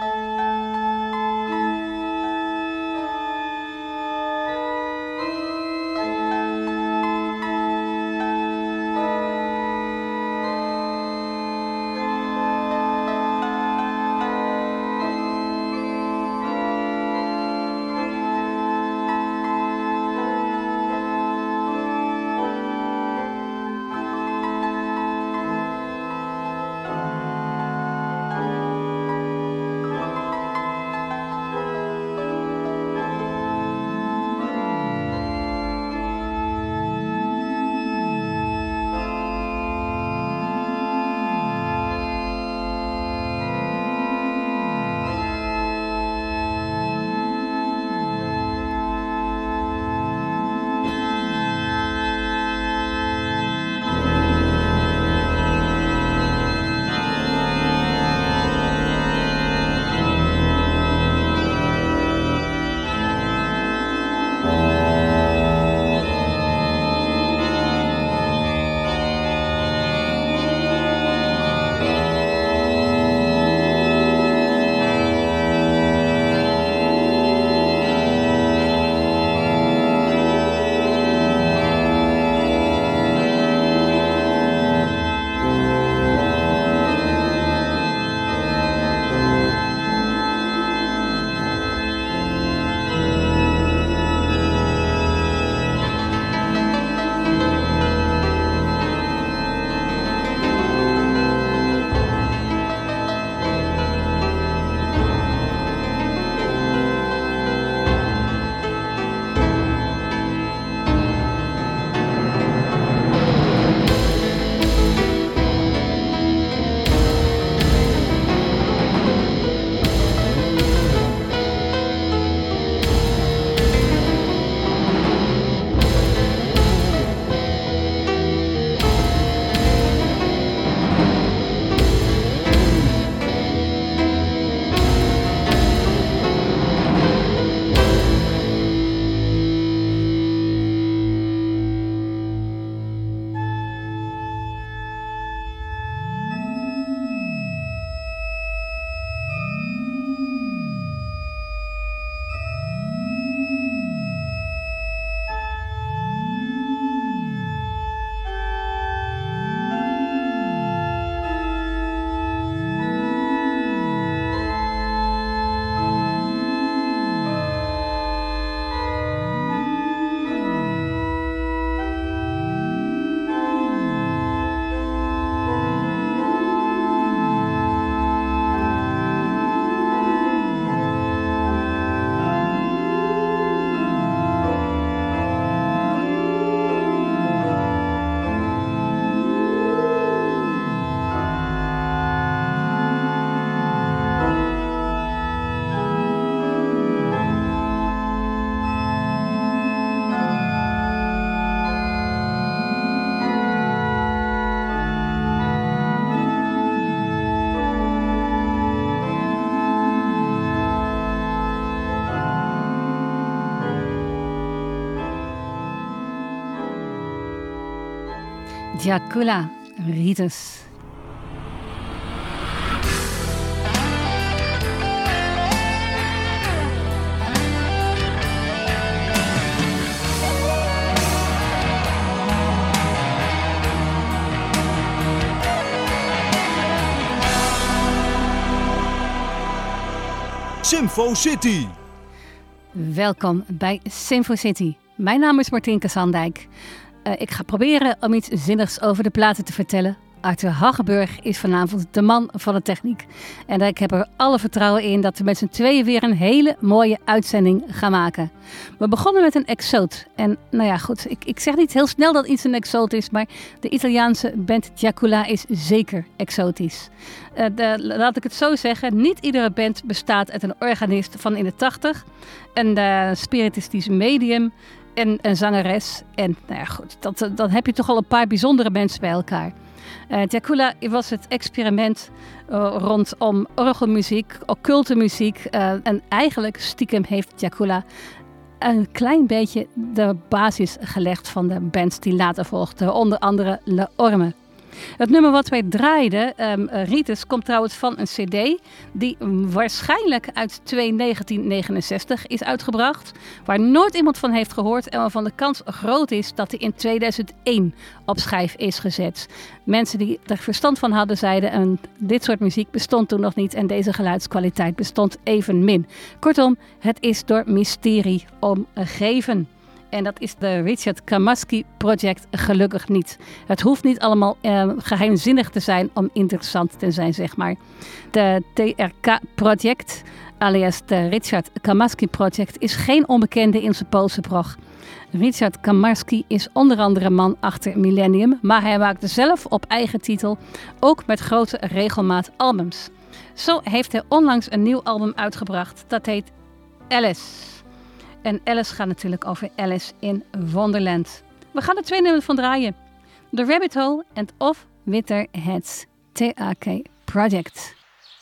Jacula Ritus. Sinfo City. Welkom bij Sinfo City. Mijn naam is Martinke Sandijk. Ik ga proberen om iets zinnigs over de platen te vertellen. Arthur Haggenburg is vanavond de man van de techniek. En ik heb er alle vertrouwen in dat we met z'n tweeën weer een hele mooie uitzending gaan maken. We begonnen met een exoot. En nou ja, goed, ik zeg niet heel snel dat iets een exoot is, maar de Italiaanse band Jacula is zeker exotisch. Laat ik het zo zeggen, niet iedere band bestaat uit een organist van in de 80, een spiritistisch medium en een zangeres. En nou ja, goed, dan heb je toch al een paar bijzondere mensen bij elkaar. Jacula was het experiment rondom orgelmuziek, occulte muziek. En eigenlijk stiekem heeft Jacula een klein beetje de basis gelegd van de bands die later volgden. Onder andere Le Orme. Het nummer wat wij draaiden, Ritus, komt trouwens van een cd die waarschijnlijk uit 1969 is uitgebracht. Waar nooit iemand van heeft gehoord en waarvan de kans groot is dat hij in 2001 op schijf is gezet. Mensen die er verstand van hadden zeiden, en dit soort muziek bestond toen nog niet en deze geluidskwaliteit bestond evenmin. Kortom, het is door mysterie omgeven. En dat is de Richard Kamarsky Project gelukkig niet. Het hoeft niet allemaal geheimzinnig te zijn om interessant te zijn, zeg maar. De TRK Project, alias de Richard Kamarsky Project, is geen onbekende in zijn Poolse prog. Richard Kamarsky is onder andere man achter Millennium, maar hij maakte zelf op eigen titel ook met grote regelmaat albums. Zo heeft hij onlangs een nieuw album uitgebracht, dat heet Alice. En Alice gaat natuurlijk over Alice in Wonderland. We gaan er 2 nummers van draaien. The Rabbit Hole en Of Witter Heads. TAK Project.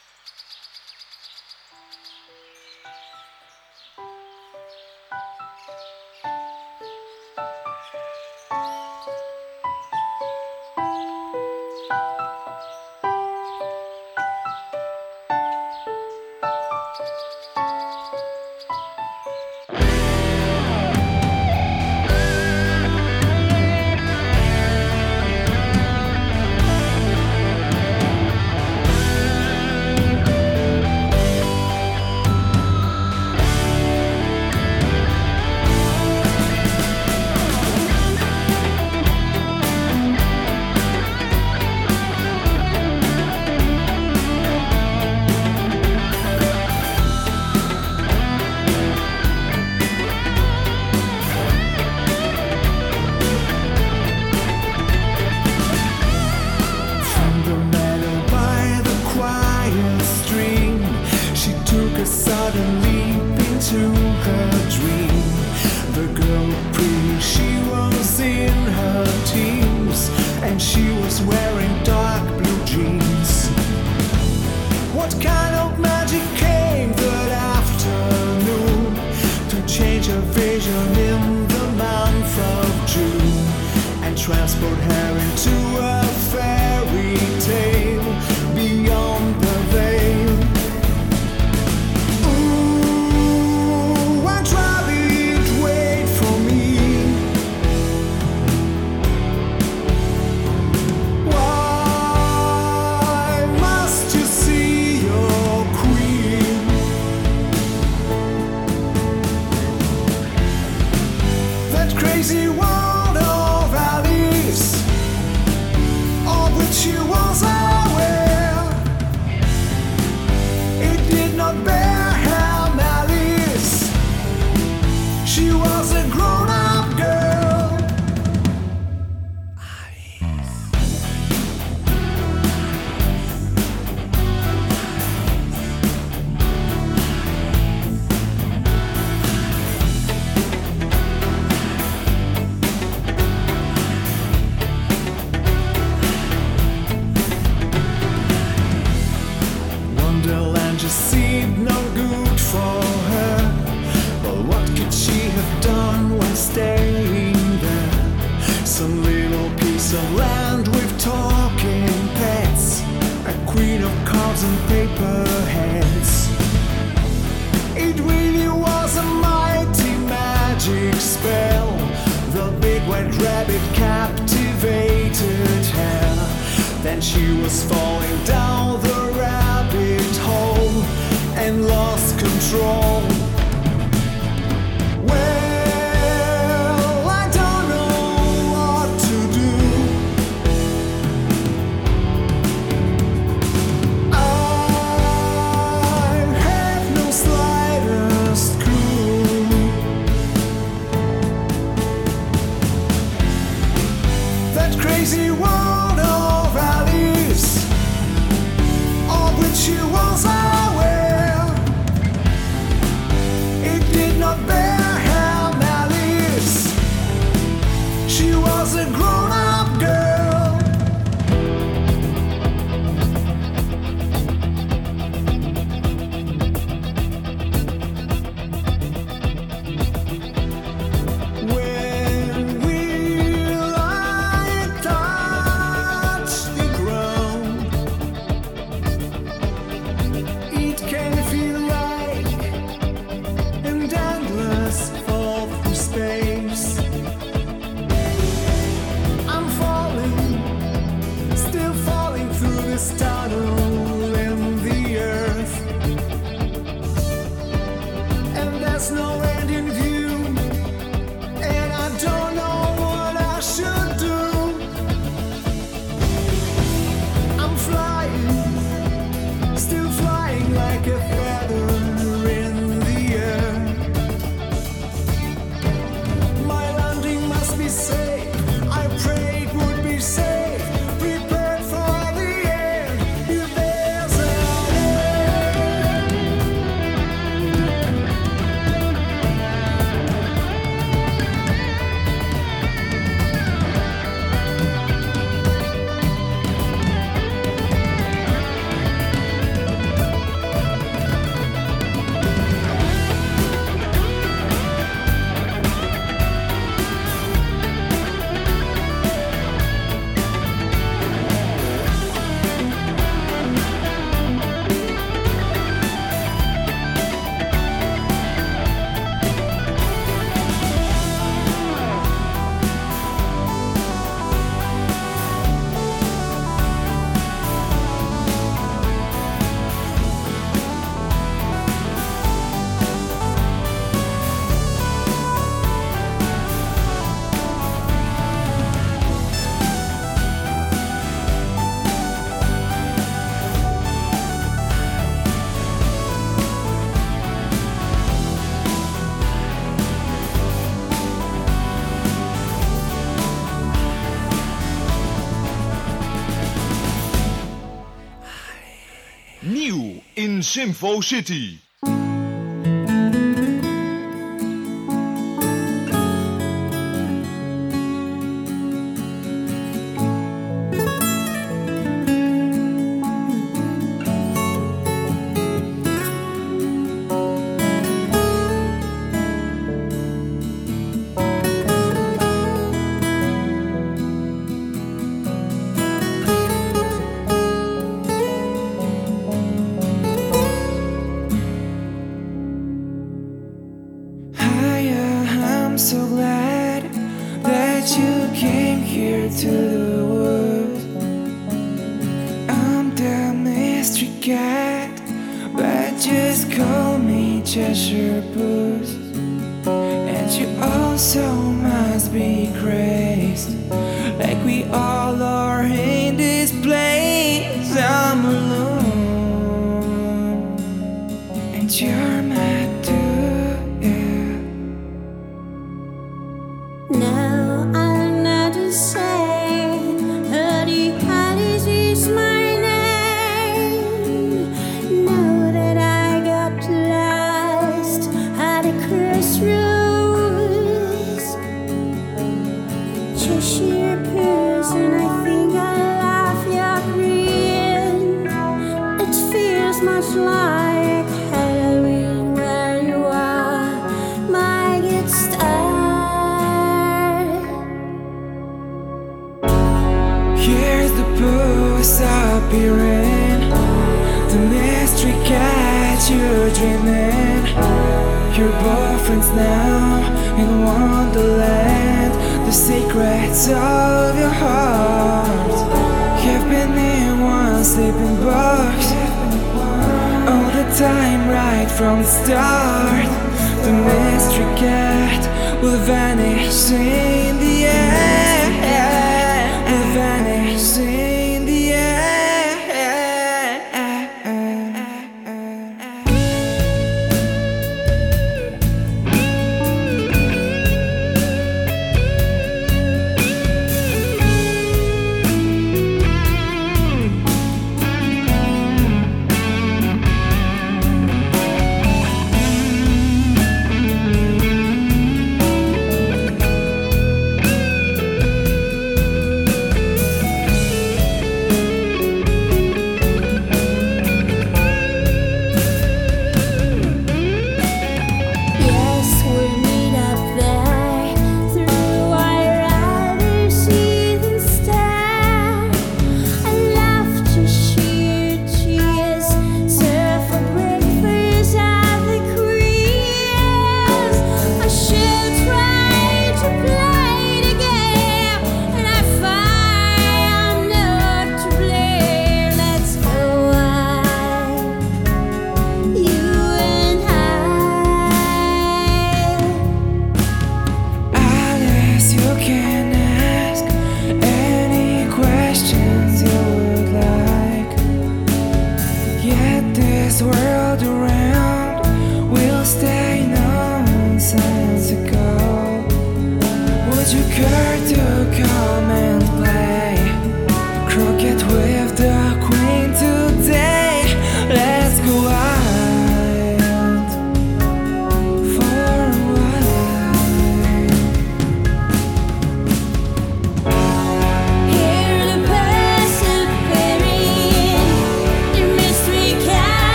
Transport her into a fairy tale beyond the veil. Ooh, I tried it, wait for me. Why must you see your queen? That crazy world she was aware it did not bear her malice. She was a grown-up girl. Just seemed no good for her. But what could she have done when staying there? Some little piece of land with talking pets, a queen of cards and paper heads. It really was a mighty magic spell. The big white rabbit captivated her. Then she was falling down the rabbit hole and lost control. Well, I don't know what to do. I have no slightest clue. That crazy world of Alice, of which she was aware, this tunnel in the earth, and there's no end in view, and I don't know what I should do. I'm flying, still flying like a feather in the air. My landing must be safe, I prayed would be safe, prepared for the end. If there's an end. Nieuw in Symfo City. I'm so glad that you came here to the woods. I'm the mystery cat, but just call me Cheshire Boots. And you also must be crazed, like we all are in this place. I'm alone, and you're mad too. Now I know to say, Early Hollies is my name. Know that I got lost at a crossroads. Cheshire Boots, and I think I love your grin. It feels much like Halloween where you are, my good star. Here's the booze appearing, the mystery cat you're dreaming. Your boyfriend's now in Wonderland, the secrets of your heart have been in one sleeping box all the time, right from the start. The mystery cat will vanish in the air, will vanish in the air.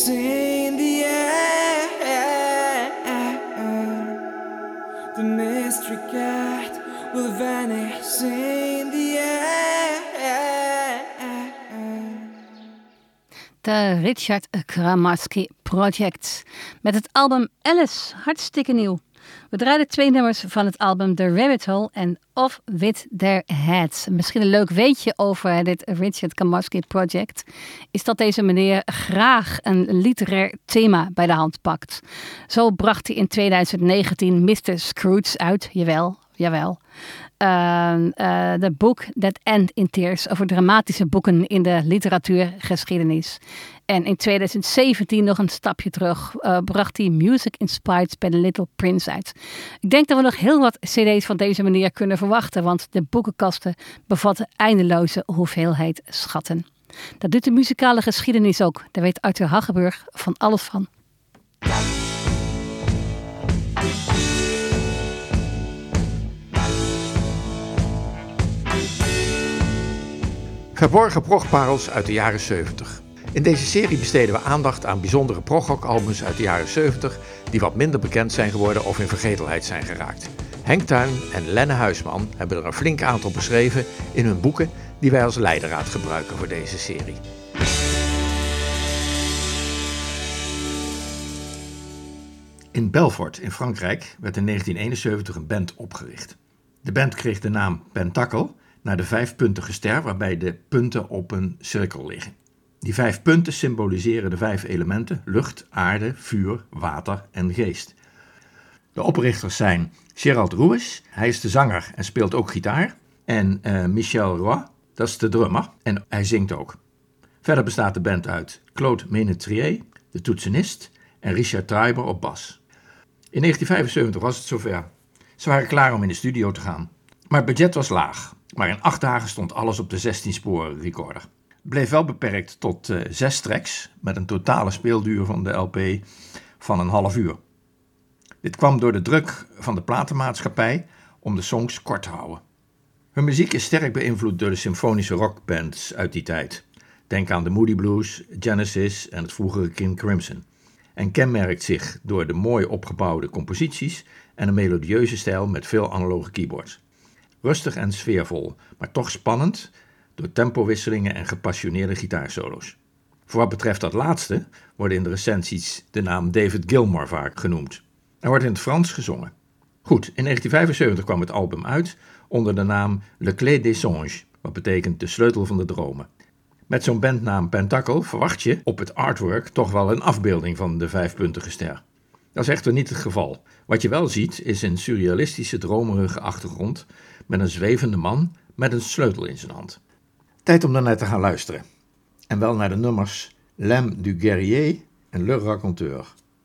in the air. The mystery cat will vanish in the air. De Richard Kramarski Project. Met het album Alice, hartstikke nieuw. We draaiden 2 nummers van het album The Rabbit Hole en Off With Their Heads. Misschien een leuk weetje over dit Richard Kramarski Project is dat deze meneer graag een literair thema bij de hand pakt. Zo bracht hij in 2019 Mr. Scrooge uit, jawel. De boek That End in Tears over dramatische boeken in de literatuurgeschiedenis. En in 2017 nog een stapje terug bracht hij Music Inspired by the Little Prince uit. Ik denk dat we nog heel wat cd's van deze meneer kunnen verwachten, want de boekenkasten bevatten eindeloze hoeveelheid schatten. Dat doet de muzikale geschiedenis ook. Daar weet Arthur Hageburg van alles van. Verborgen progparels uit de jaren 70. In deze serie besteden we aandacht aan bijzondere progrock-albums uit de jaren 70 die wat minder bekend zijn geworden of in vergetelheid zijn geraakt. Henk Tuin en Lenne Huisman hebben er een flink aantal beschreven in hun boeken die wij als leidraad gebruiken voor deze serie. In Belfort in Frankrijk werd in 1971 een band opgericht. De band kreeg de naam Pentacle naar de 5-puntige ster waarbij de punten op een cirkel liggen. Die 5 punten symboliseren de 5 elementen: lucht, aarde, vuur, water en geest. De oprichters zijn Gérald Roues, hij is de zanger en speelt ook gitaar. En Michel Roy, dat is de drummer en hij zingt ook. Verder bestaat de band uit Claude Ménetrier, de toetsenist, en Richard Treiber op bas. In 1975 was het zover. Ze waren klaar om in de studio te gaan. Maar het budget was laag. Maar in 8 dagen stond alles op de 16-sporen recorder. Het bleef wel beperkt tot 6 tracks met een totale speelduur van de LP van een half uur. Dit kwam door de druk van de platenmaatschappij om de songs kort te houden. Hun muziek is sterk beïnvloed door de symfonische rockbands uit die tijd. Denk aan de Moody Blues, Genesis en het vroegere King Crimson. En kenmerkt zich door de mooi opgebouwde composities en een melodieuze stijl met veel analoge keyboards. Rustig en sfeervol, maar toch spannend door tempowisselingen en gepassioneerde gitaarsolo's. Voor wat betreft dat laatste wordt in de recensies de naam David Gilmour vaak genoemd. Er wordt in het Frans gezongen. Goed, in 1975 kwam het album uit onder de naam Le Clé des Songes, wat betekent de sleutel van de dromen. Met zo'n bandnaam Pentacle verwacht je op het artwork toch wel een afbeelding van de 5-puntige ster. Dat is echter niet het geval. Wat je wel ziet is een surrealistische dromerige achtergrond met een zwevende man met een sleutel in zijn hand. Tijd om daarnaar te gaan luisteren. En wel naar de nummers L'Âme du Guerrier en Le Raconteur.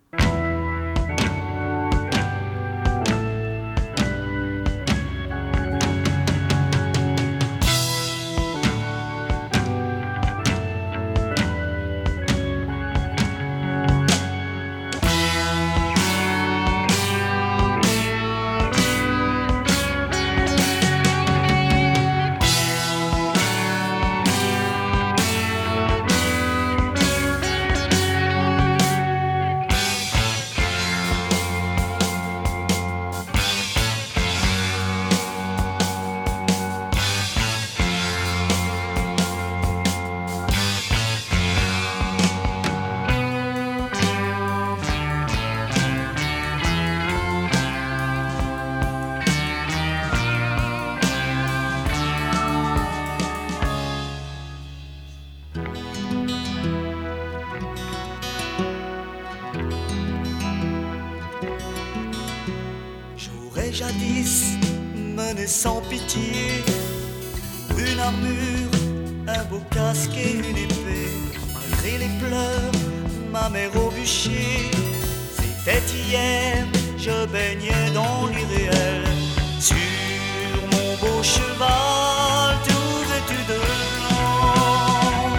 Jadis mené sans pitié, une armure, un beau casque et une épée. Malgré les pleurs, ma mère au bûcher. C'était hier, je baignais dans l'irréel. Sur mon beau cheval, tout vêtu de blanc,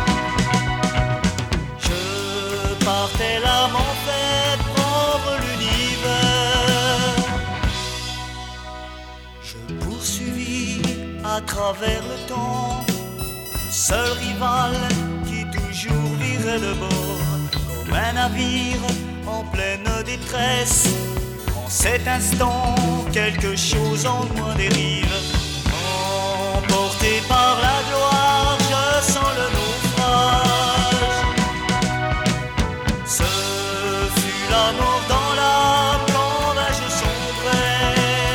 je partais l'âme en fête, prendre l'univers. Je poursuivis à travers le temps, le seul rival qui toujours virait de bord. Comme un navire en pleine détresse. En cet instant, quelque chose en moi dérive. Emporté par la gloire, je sens le naufrage. Ce fut la mort dans l'âme quand je sombrais.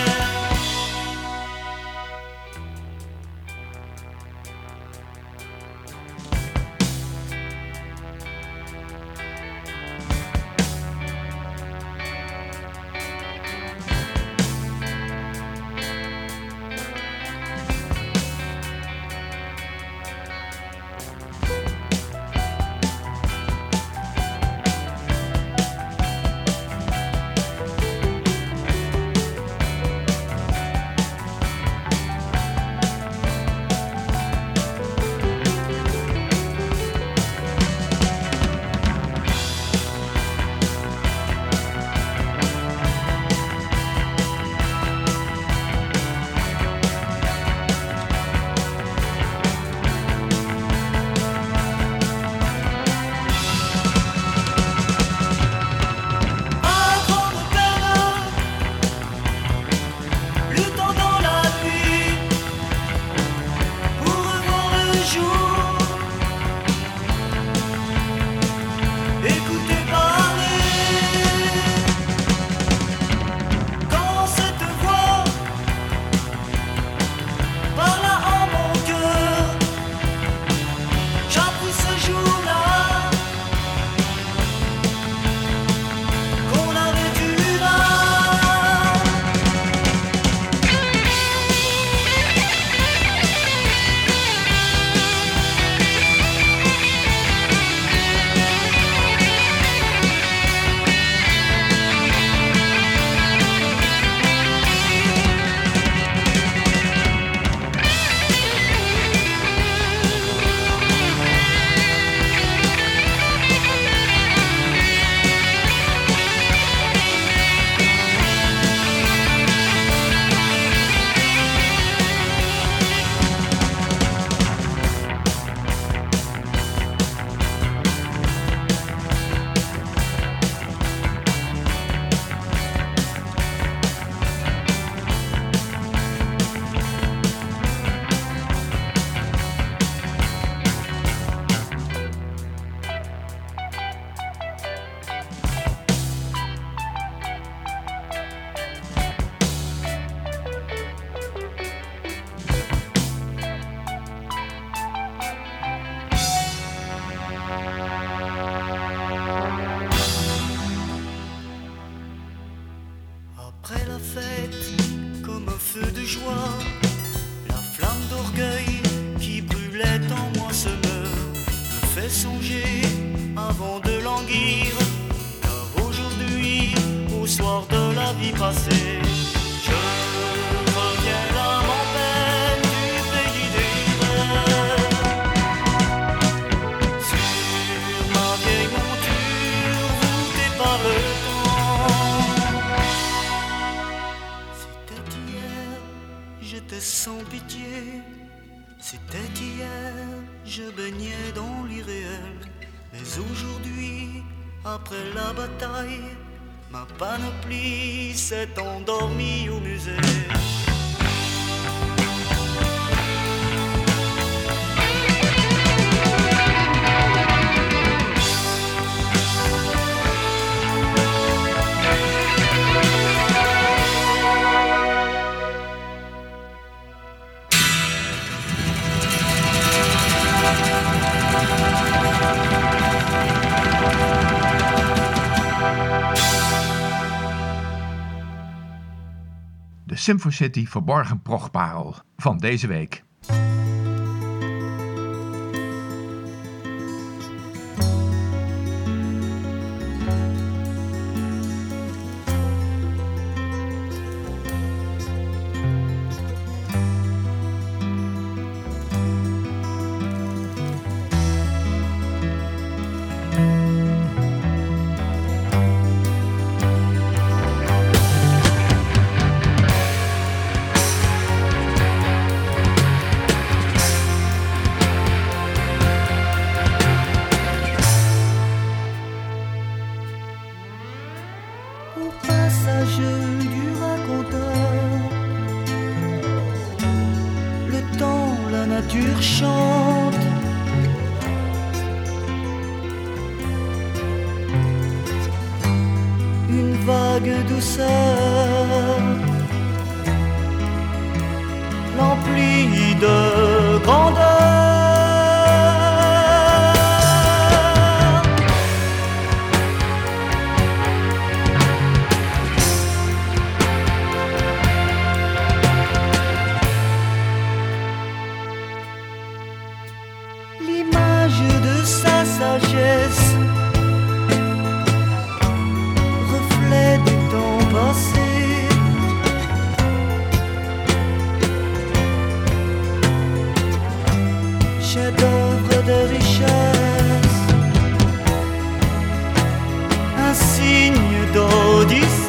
Après la fête, comme un feu de joie, la flamme d'orgueil qui brûlait en moi se meurt, me fait songer avant de languir, car aujourd'hui, au soir de la vie passée, je reviens l'âme en peine du pays des rêves. Sur ma vieille monture, voûtée par le j'étais sans pitié, c'était hier, je baignais dans l'irréel. Mais aujourd'hui, après la bataille, ma panoplie s'est endormie au musée. De Symphocity verborgen progparel van deze week. nature chante. Une vague douceur l'emplit de grandeur. L'image de sa sagesse, reflet du temps passé, chef-d'œuvre de richesse, un signe d'odyssée.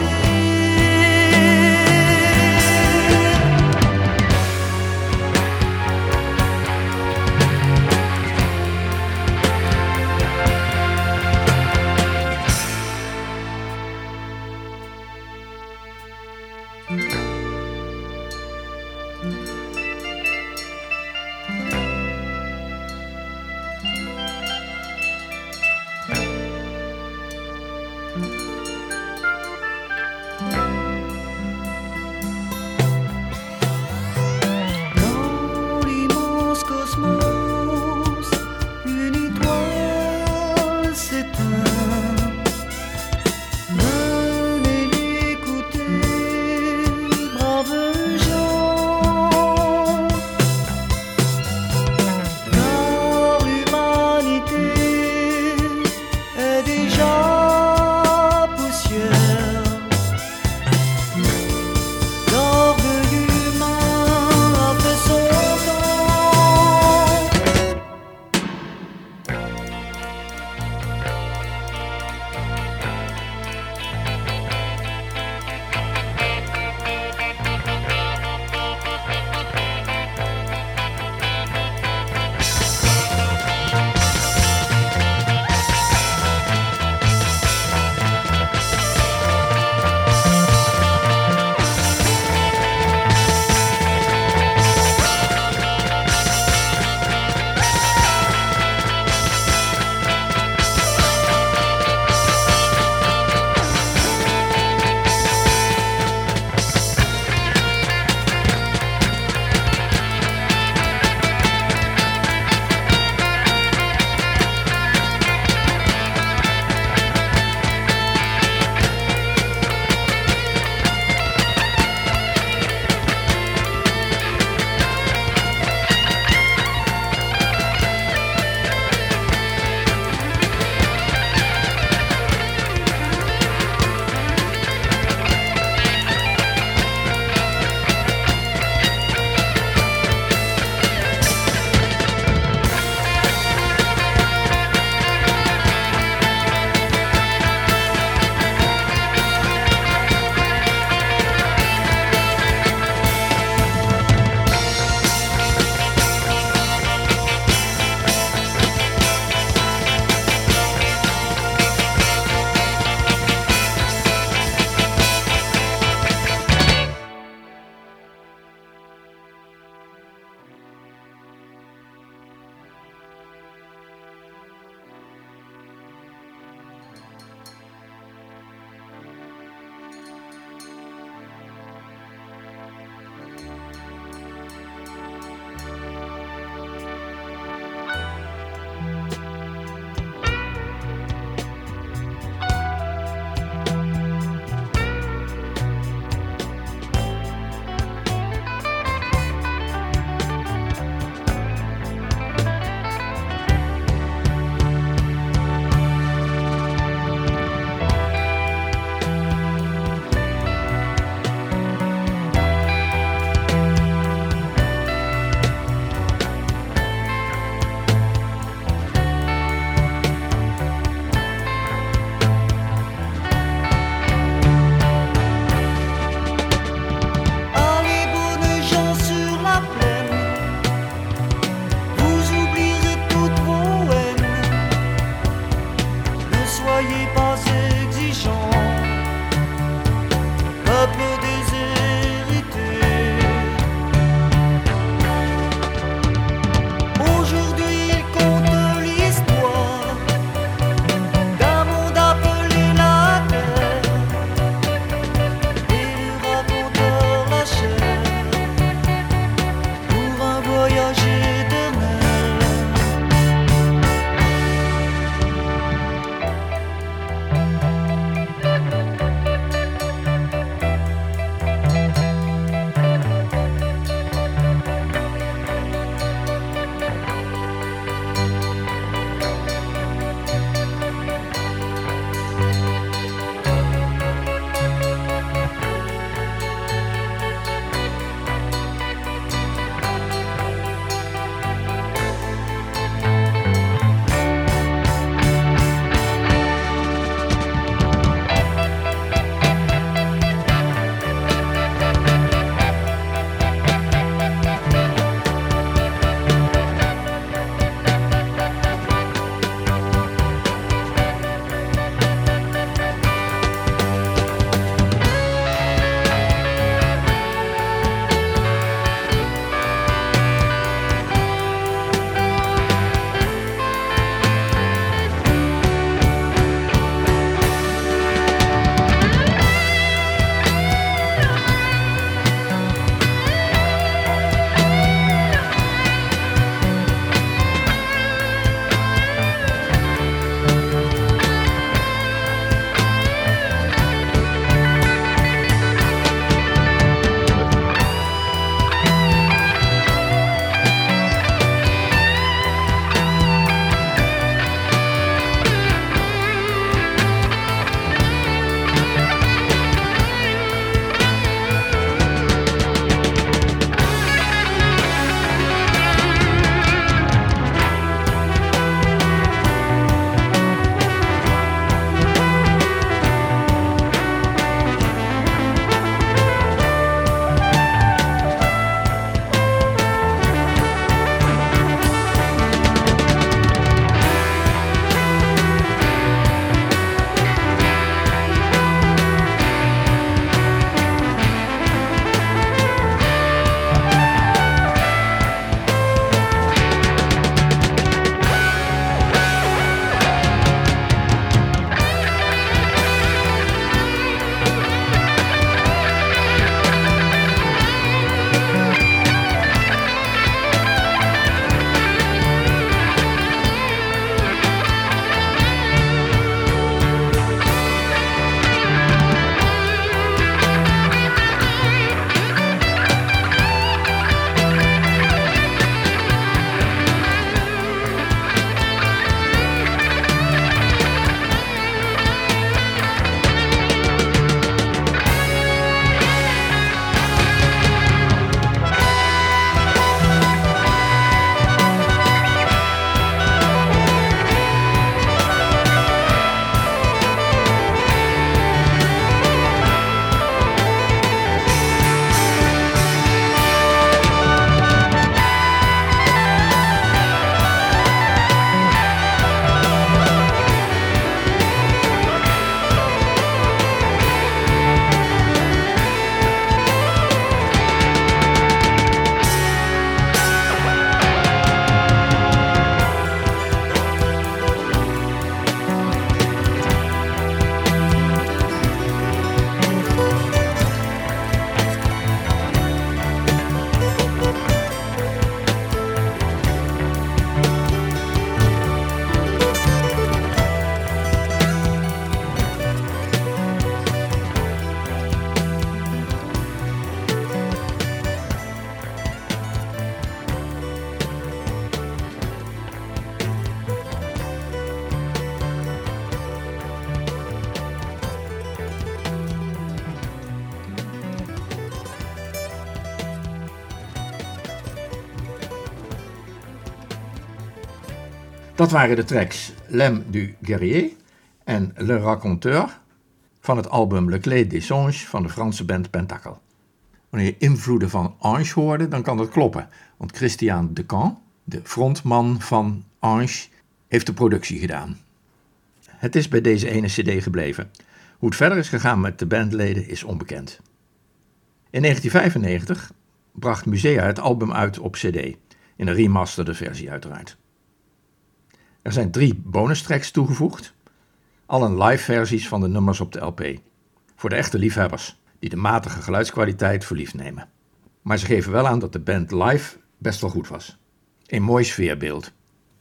Dat waren de tracks L'Âme du Guerrier en Le Raconteur van het album Le Clé des Songes van de Franse band Pentacle. Wanneer je invloeden van Ange hoorde, dan kan dat kloppen. Want Christian Decamp, de frontman van Ange, heeft de productie gedaan. Het is bij deze ene cd gebleven. Hoe het verder is gegaan met de bandleden is onbekend. In 1995 bracht Musea het album uit op cd, in een remasterde versie uiteraard. Er zijn 3 bonustracks toegevoegd, allen live versies van de nummers op de LP. Voor de echte liefhebbers, die de matige geluidskwaliteit voor lief nemen. Maar ze geven wel aan dat de band live best wel goed was. Een mooi sfeerbeeld.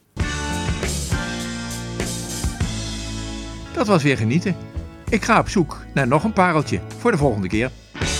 Dat was weer genieten. Ik ga op zoek naar nog een pareltje voor de volgende keer.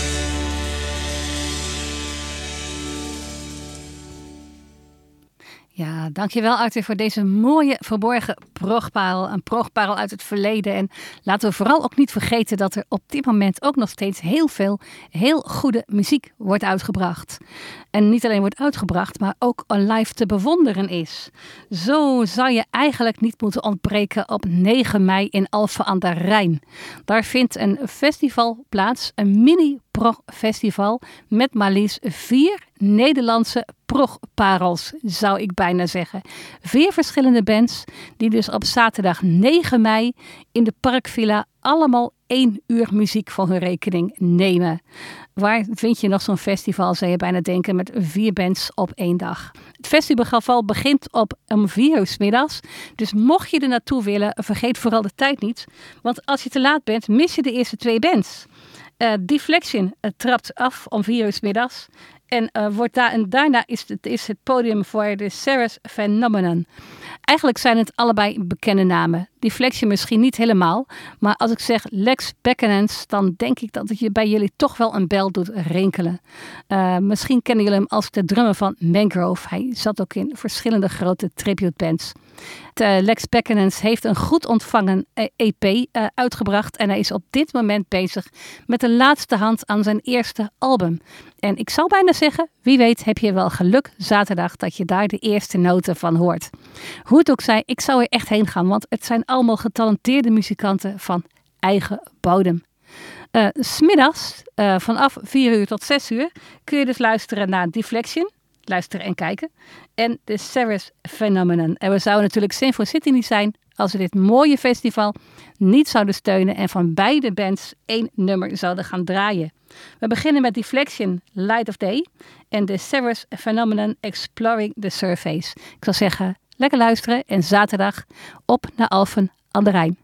Ja, dankjewel Arthur voor deze mooie verborgen progparel. Een progparel uit het verleden. En laten we vooral ook niet vergeten dat er op dit moment ook nog steeds heel veel heel goede muziek wordt uitgebracht. En niet alleen wordt uitgebracht, maar ook live te bewonderen is. Zo zou je eigenlijk niet moeten ontbreken op 9 mei in Alphen aan de Rijn. Daar vindt een festival plaats, een mini-prog-festival met maar liefst 4 Nederlandse progparels, zou ik bijna zeggen. 4 verschillende bands die dus op zaterdag 9 mei in de Parkvilla allemaal 1 uur muziek voor hun rekening nemen. Waar vind je nog zo'n festival, zou je bijna denken, met 4 bands op 1 dag. Het festival begint om 4 uur 's middags. Dus mocht je er naartoe willen, vergeet vooral de tijd niet. Want als je te laat bent, mis je de eerste 2 bands. Deflection trapt af om 4 uur 's middags. En daarna is het podium voor de Ceres Phenomenon. Eigenlijk zijn het allebei bekende namen. Deflection misschien niet helemaal. Maar als ik zeg Lex Beckenens, dan denk ik dat het bij jullie toch wel een bel doet rinkelen. Misschien kennen jullie hem als de drummer van Mangrove. Hij zat ook in verschillende grote tribute bands. Lex Beckenens heeft een goed ontvangen EP uitgebracht. En hij is op dit moment bezig met de laatste hand aan zijn eerste album. En ik zou bijna zeggen, wie weet heb je wel geluk zaterdag dat je daar de eerste noten van hoort. Hoe het ook zij, ik zou er echt heen gaan, want het zijn allemaal getalenteerde muzikanten van eigen bodem. 'S Middags vanaf 4 uur tot 6 uur kun je dus luisteren naar Deflection. Luisteren en kijken. En de Ceres Phenomenon. En we zouden natuurlijk Sinfo City niet zijn als we dit mooie festival niet zouden steunen en van beide bands 1 nummer zouden gaan draaien. We beginnen met Deflection, Light of Day en de Ceres Phenomenon, Exploring the Surface. Ik zou zeggen, lekker luisteren en zaterdag op naar Alphen aan de Rijn.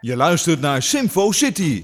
Je luistert naar Simfo City.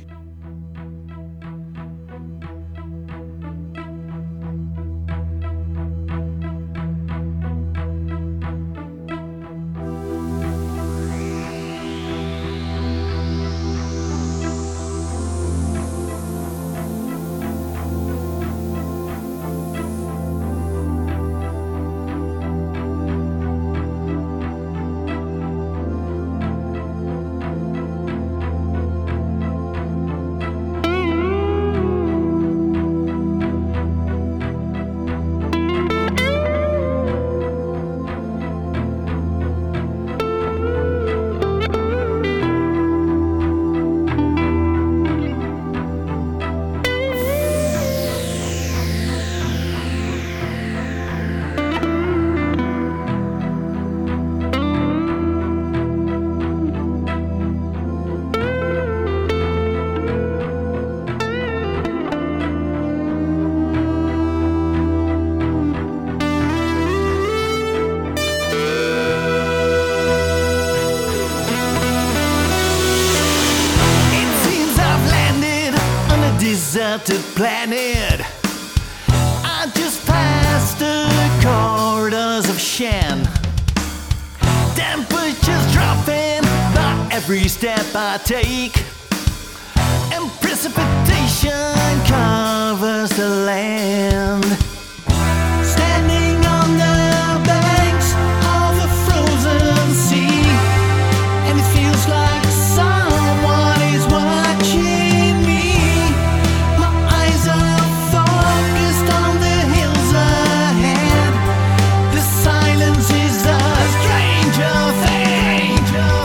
deserted planet. I just passed the corridors of Shen. Temperatures dropping by every step I take, and precipitation covers the land. Standing on the banks of a frozen sea, and it feels like someone is watching me. My eyes are focused on the hills ahead. The silence is a stranger thing.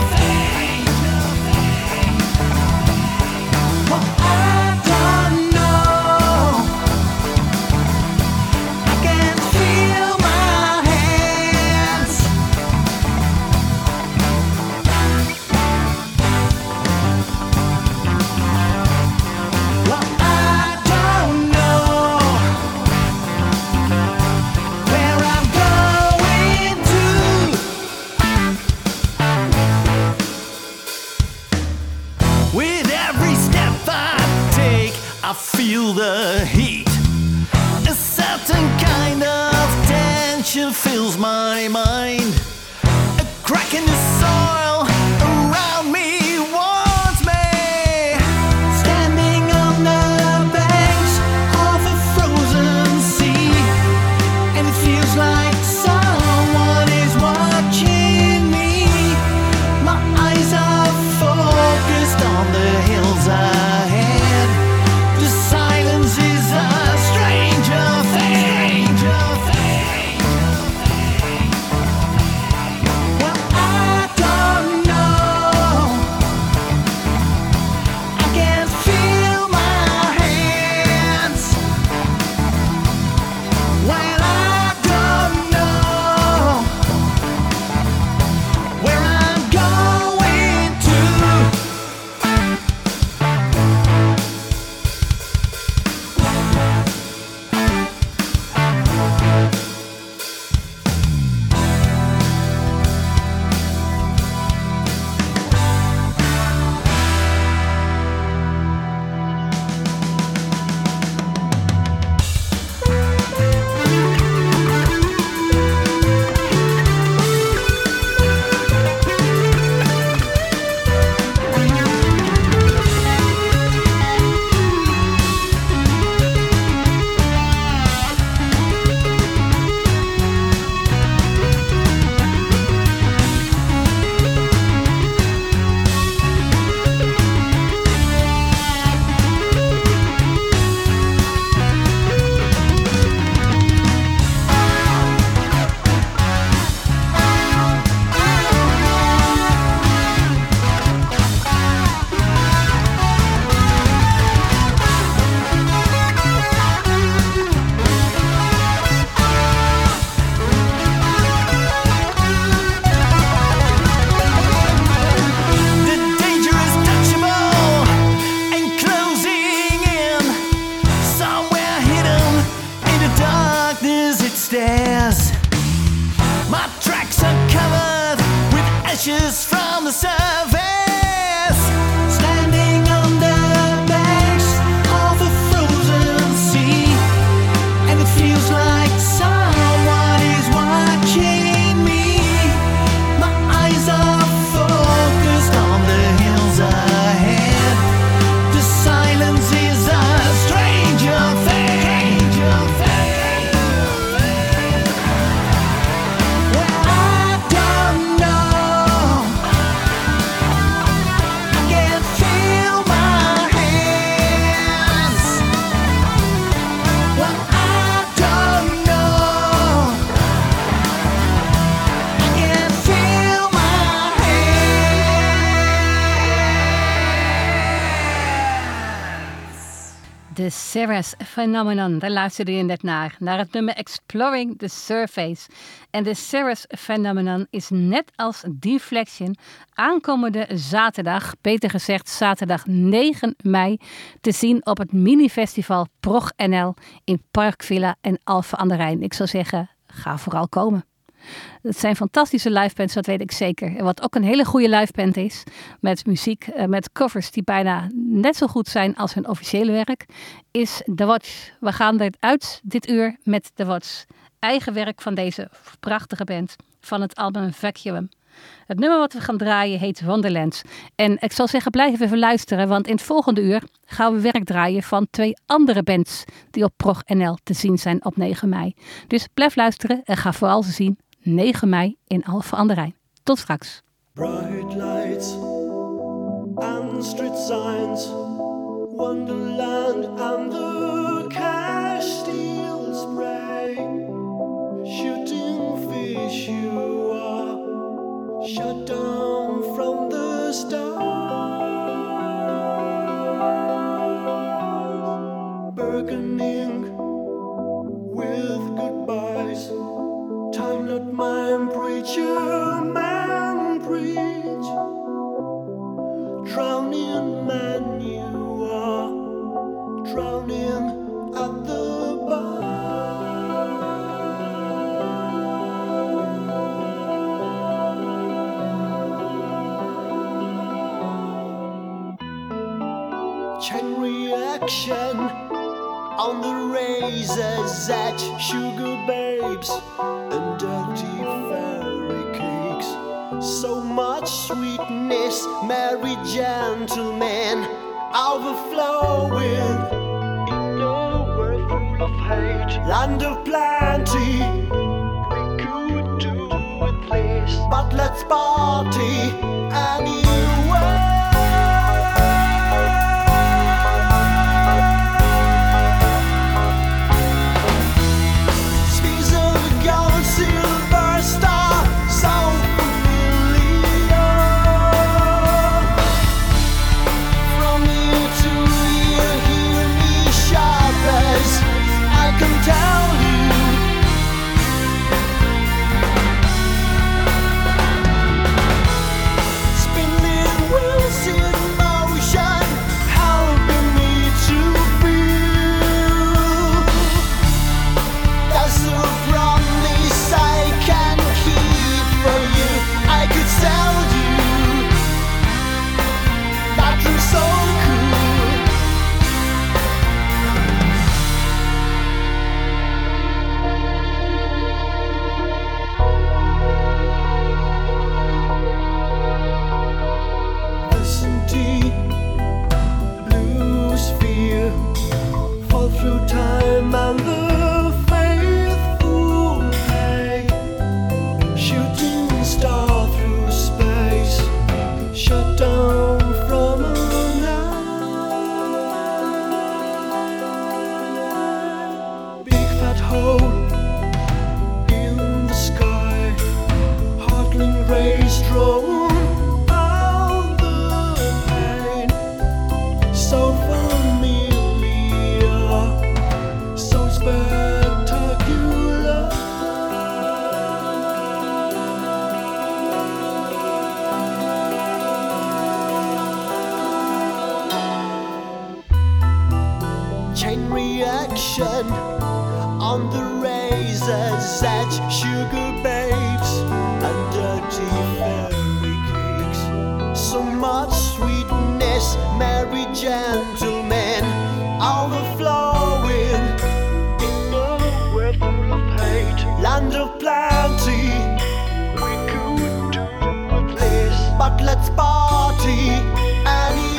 Well, I don't know. I can feel my hands. Well, I don't know where I'm going to. With every step I take, I feel the heat. A certain kind of tension fills my mind. A crack in the soil around me warns me. Standing on the banks of a frozen sea, and it feels like someone is watching me. My eyes are focused on the hills ahead. The silence is a stranger thing. Well, I don't know. I can feel my hands. Well, I don't know where I'm going to. The danger is touchable and closing in. Somewhere hidden in the darkness it stares. My tracks are covered with ashes from the surface. De Cirrus Phenomenon, daar luisterde je net naar het nummer Exploring the Surface. En de Cirrus Phenomenon is net als Deflection aankomende zaterdag, beter gezegd zaterdag 9 mei, te zien op het minifestival Prog NL in Parkvilla en Alphen aan de Rijn. Ik zou zeggen, ga vooral komen. Het zijn fantastische livebands, dat weet ik zeker. En wat ook een hele goede liveband is, met muziek, met covers die bijna net zo goed zijn als hun officiële werk, is The Watch. We gaan eruit dit uur met The Watch. Eigen werk van deze prachtige band van het album Vacuum. Het nummer wat we gaan draaien heet Wonderland. En ik zal zeggen, blijf even luisteren, want in het volgende uur gaan we werk draaien van 2 andere bands die op Prog NL te zien zijn op 9 mei. Dus blijf luisteren en ga vooral ze zien 9 mei in Alphen aan de Rijn. Tot straks. Bright lights and street signs, Wonderland and the Castile spray, shooting fish you are, shut down from the stars, burgeoning with goodbyes. Time not mine, preacher man preach. Drowning man you are, drowning at the bar. Chain reaction on the razor's edge, sugar babes and dirty fairy cakes. So much sweetness, merry gentlemen, overflowing in a world full of hate. Land of plenty, we could do with this, but let's party anyway. Silver star, so familiar. From ear to ear, hear me sharp as I can tell you. Spinning wheels in motion, helping me to feel. That's a promise I can keep for you. I could sell you that dream so cool. Listen deep, blues fear, fall through time and the star through space, shut down from a night. Big fat hole in the sky, hardling rays drawn out the pain. So familiar, so spectacular. Chain reaction on the razor's edge, sugar babes and dirty fairy cakes. So much sweetness, merry gentlemen, overflowing in a world full of hate. Land of plenty, we could do with this, but let's party anyway.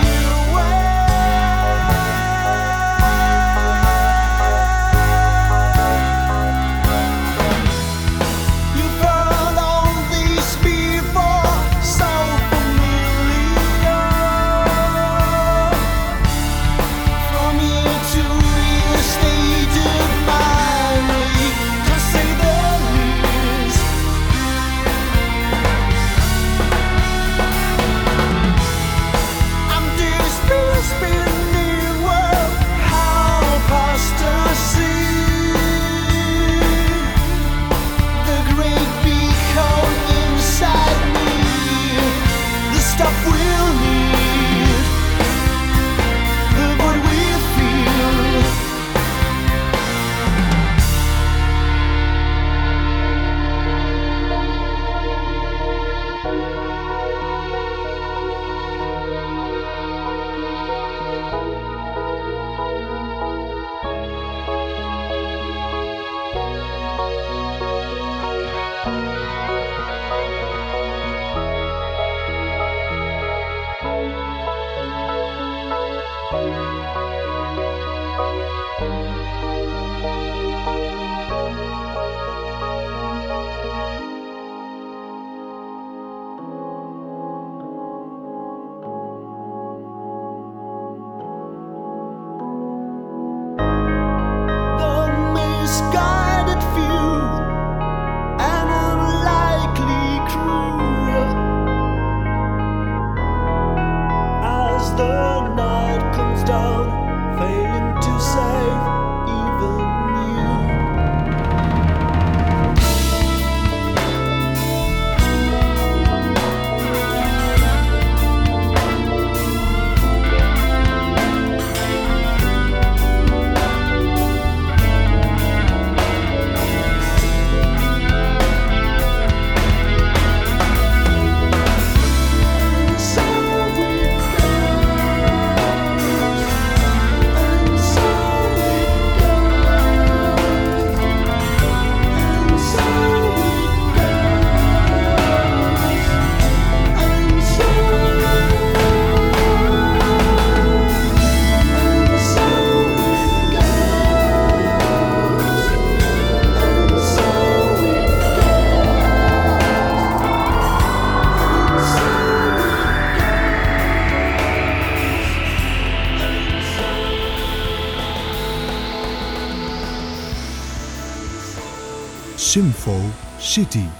Simfo City.